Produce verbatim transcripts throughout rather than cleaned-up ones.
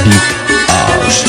Deep House.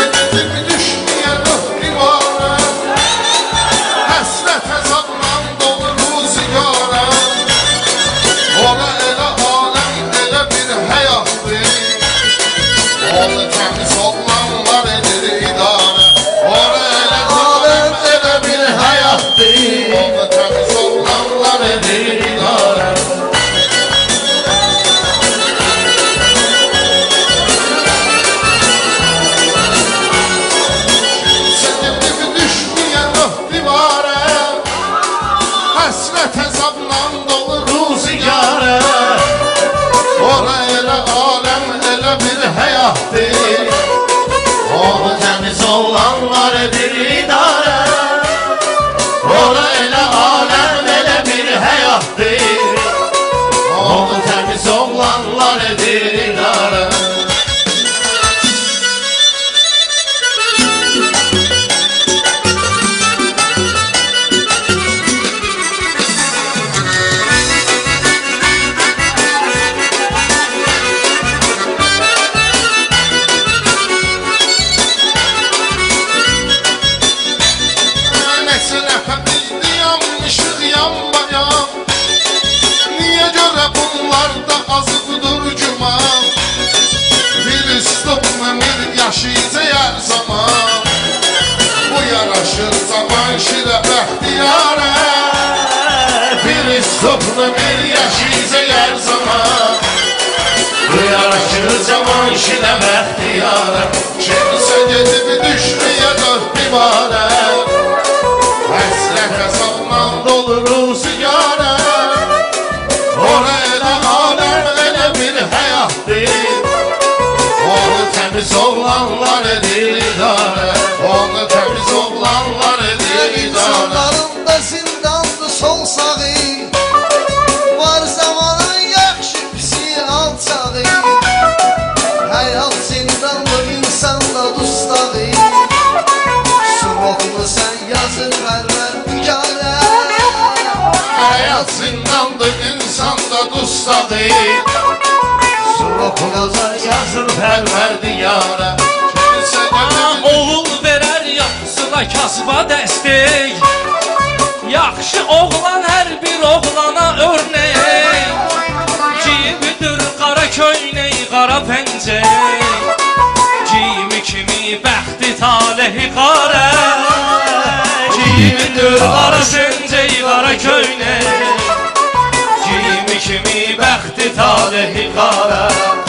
Bir yaşayacak her zaman. Bu yaraşır zaman işine bəxtiyara. Kimsə gedib düşmeye dört divara. Həsrət hesabla doluruz yara. Ora elə aləm elə bir həyatdır. Onu təmiz oğlanlar edir idarə. Onu təmiz oğlanlar edir idarə. İnsanlarında zindandı sol sağı. Var zamanın yaxşı pisi alçağı. Hayat zindandı insanda dustağı. Suroqlu sen yazır verver nigarə. Hayat zindandı insanda dustağı. Suroqlu sen yazır verver nigarə. Oğul verər yaxşısına kasba dəstək. Yaxşı oğlan hər bir oğlana örnək. Giyibidir qara köynək, qara pəncək. Giyimi kimi bəxti talehi qarə. Giyibidir qara pəncək, qara köynək. Giyimi kimi bəxti talehi qarə.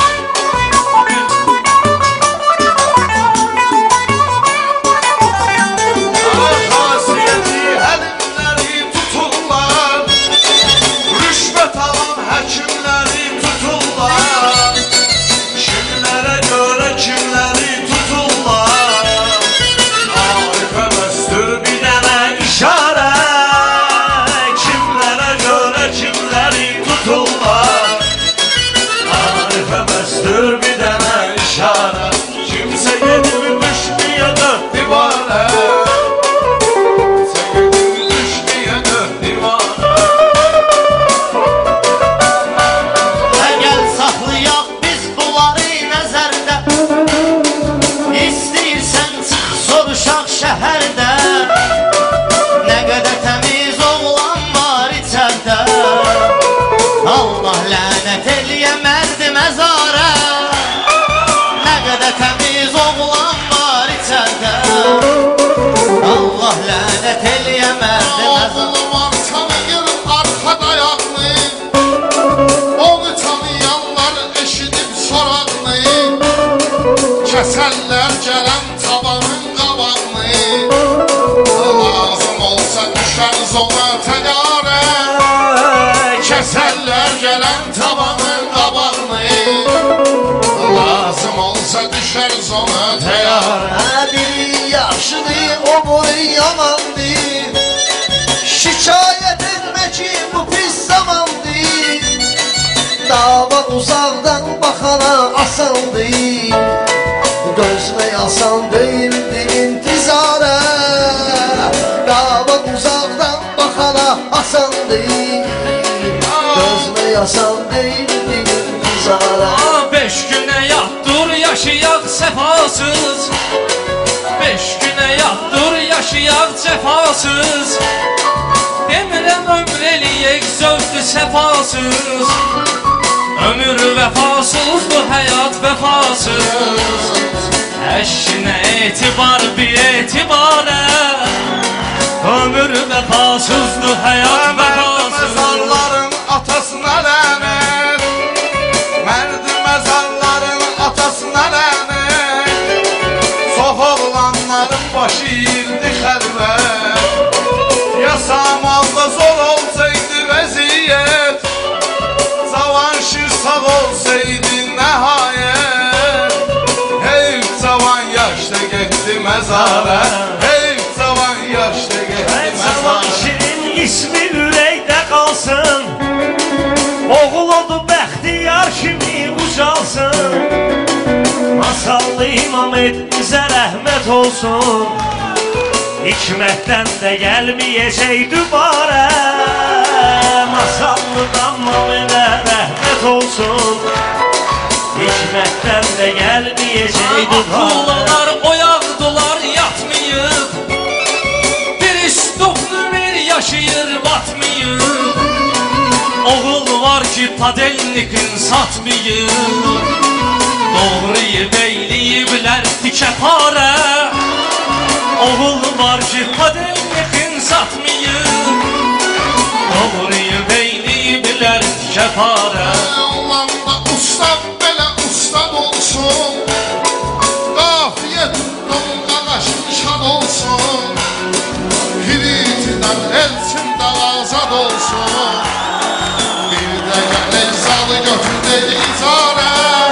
Kəsərlər gələn tabanın qabağını. Lazım olsa düşər zona təyyarə. Kəsərlər gələn tabanın qabağını. Lazım olsa düşər zona təyyarə. Biri yaxşıdır, o boyu yamandır. Şikayət etmə ki bu pis zamandır. Dava uzaqdan baxana asandır. Gözmək asan deyildi intizara. Dava uzaqdan baxana asan deyil. Gözmək asan deyildi intizara. Beş günə yat dur yaşayaq sefasız. Beş güne yatdır yaşayaq cefasız. Demirəm ömür eləyək zövqü sefasız. Ömür vefasızdır, hayat vefasız. Eşine etibar bir etibare. Ömür vefasızdır, hayat vefasız. Mezarların atasına lanet. Mərd mezarların atasına lanet. Çox oğlanların başı yirdi xəlvət. Yasamalda zor olsaydı vəziyyət. Cavan şir sağ olsaydı nəhayət. Heyf cavan yaşda getdi məzara. Heyf cavan yaşda getdi Cavan məzara. şirin ismi ürəkdə qalsın. Oğul odu bəxtiyar kimi ucalsın. Masallı İmam et bizə rəhmət olsun. Hikmətdən də gəlməyəcək dübarə. Masallıdan mamələ rəhmət olsun. Hikmətdən də gəlməyəcək dübarə. Akulalar oyaqdılar yatmayıb. Bir istuflu bir yaşayır batmayıb. Oğul var ki padelnikin satmayıb. Doğruyu beyliyiblər tikə parə. Oğul var ki padelnikin satmayıb. Doğruyu beyliyiblər tikə parə. Olanda ustam belə ustam olsun. Qafiyə tutdum qaqaşım şad olsun. Hiritidən elçin də azad olsun. Bir də gələk zalı götürdək icarə.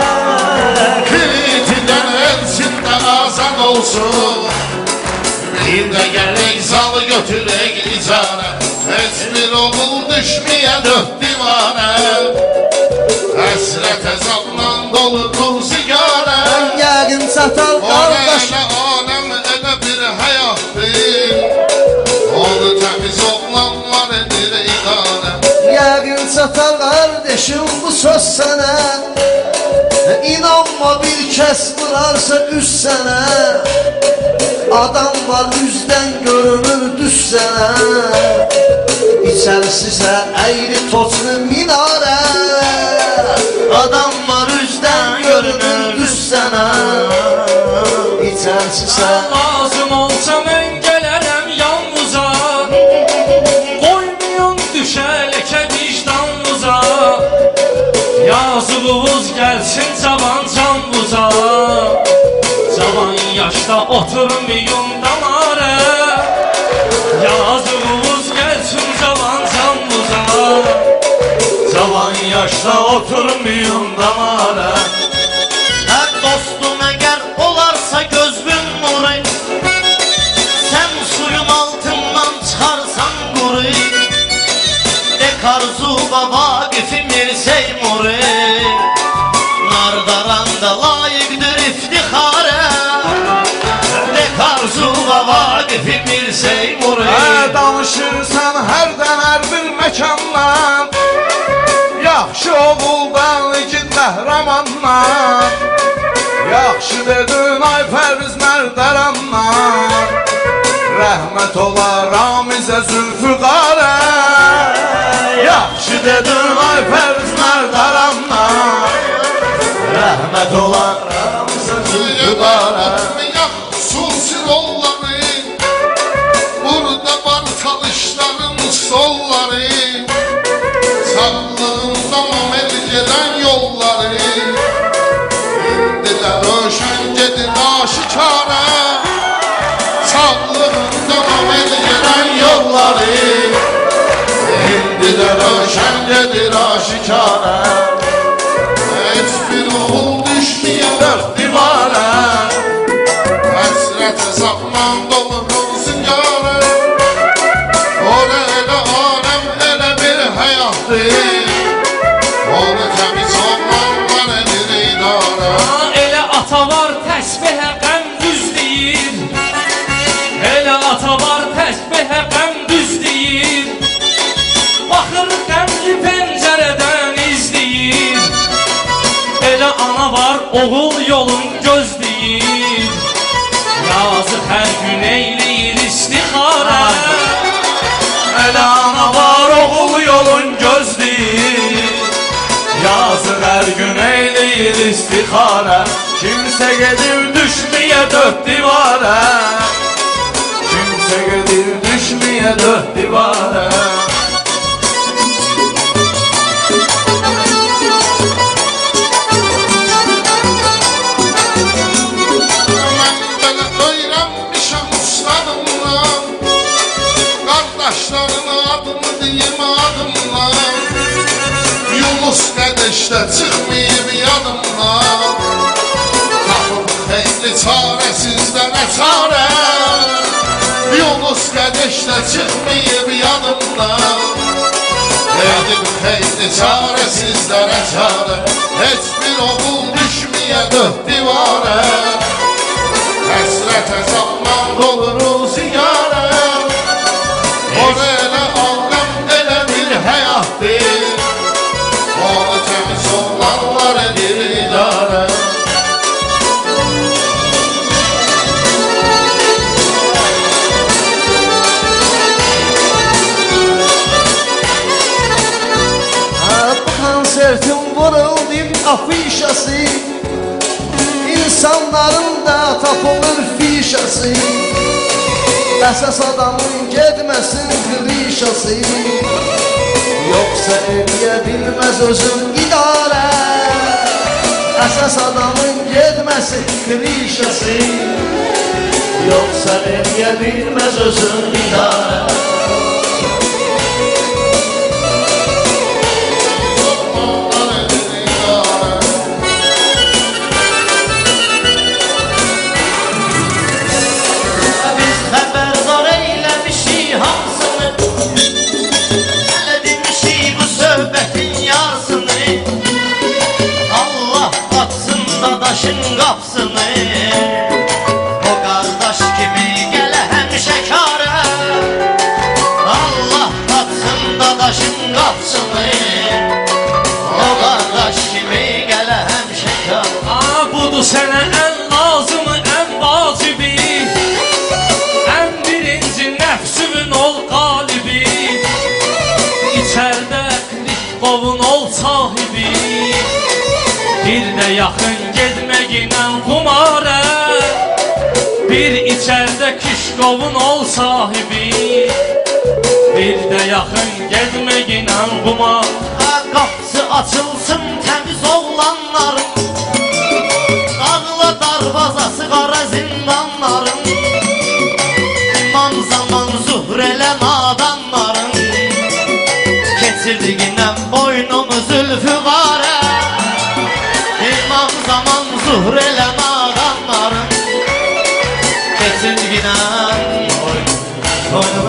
Hiritidən elçin də azad olsun. Bir də gələk zalı götürək icarə. Heç bir oğul düşməyə dörd divarə. Həsrət əzabla dolu qul sigarə. Yəqin çatar O qardaş. elə aləm elə bir həyatdır. Onu təmiz oğlanlar edir idarə. Yəqin çatar qardeşim bu söz sənə. İnanma bir kəs vurarsa üz sənə. Adam var üzdən görünür düz sənə. İçərisisə əyri toçlu minarə. Adam var üzdən görünür düz sənə. İçərisisə Lazım olsa mən gələrəm yanınıza. Qoymayın düşələkə vicdanınıza. Yazığınız gəlsin cavan canınıza. Cavan yaşda oturmayın damara. Yazığınız gəlsin cavan canınıza. Cavan yaşda oturmayın damara. Hə dostum əgər olarsa gözün nuru. Sən suyun altından çıxarsan quru. Dekarzu baba qifimir seymuru. Nardaranda layiqdir iftixarə. Dekarzu baba qifimir seymuru. Hə danışırsan hərdən hər bir məkandan. Yaxşı oğuldan igid qəhrəmandan. Yaxşı dedin ay Pərviz Mərdərandan. Rəhmət ola Ramizə Zülfüqarə. Yaxşı dedin ay Pərviz Mərdərandan. Rəhmət ola Ramizə Zülfüqarə. Xüsusi rolları burada var çalışların solları. Sağlığında mamel gedən yolları. İndilə röşən gedin aşikara. Sağlığında mamel gedən yolları. İndilə röşən gedin aşikara. Heç bir oğul düşməyə dörd divarə. Həsrət əzabla dolu qılsın yarə. Orə elə aləm elə bir həyatdır. Onu təmiz oğlanlar edir idarə. Elə ata var təsbihə qəm düz deyir. Elə ata var təsbihə qəm düz deyir. Baxır qəmli pəncərədən izləyir. Elə ana var oğul yolun gözləyir. eləyir istixarə. Kimsə gedir düşməyə dörd divara, kimsə gedir düşməyə dörd divara. Mən belə öyrənmişəm ustadımdan, qardaşların adını deyim adımla. Yunus qədəşdə çıxmayıb yadımdan, tapıb xeyli çarəsizlərə çarə. Yunus qədəşdə çıxmayıb yadımdan, edib xeyli çarəsizlərə çarə. Heç bir oğul düşməyə dörd divara, həsrət əzabdan doluruz ziyarə. O elə aləm elə bir həyatdır, onu təmiz oğlanlar edir idarə. Bu konsertin vuruldu afişası, İnsanların da tapılır fişası. Əsas adamın gedməsin klişası, yoksa eləyə bilməz özün idarə. Əsas adamın gedməsin klişası, yoksa eləyə bilməz özün idarə. Biz xəbərdar eyləmişik hamısını, hələ demişik bu söhbətin yarısını. Allah açsın dadaşın qapsını, o qardaş kimi gələ həmişəkarə. Allah açsın dadaşın qapsını, o qardaş kimi gələ həmişəkarə. Aa, budur sənə ən lazımı, ən vacibi. Ən birinci nəfsümün ol qalibi, İçərdə Krikovun ol sahibi. Bir də yaxın gedməginə xumarə, bir içərdə Kişkovun ol sahibi. Bir də yaxın gedməginə xumar. Qapısı açılsın təmiz oğlanların, dağla darvazası qara zindanların. İmam zaman zuhr elə nadanların, keçirdiğindən boynumu zülfü qarə. İmam zaman zuhr elə nadanların, keçirdiğindən boynumu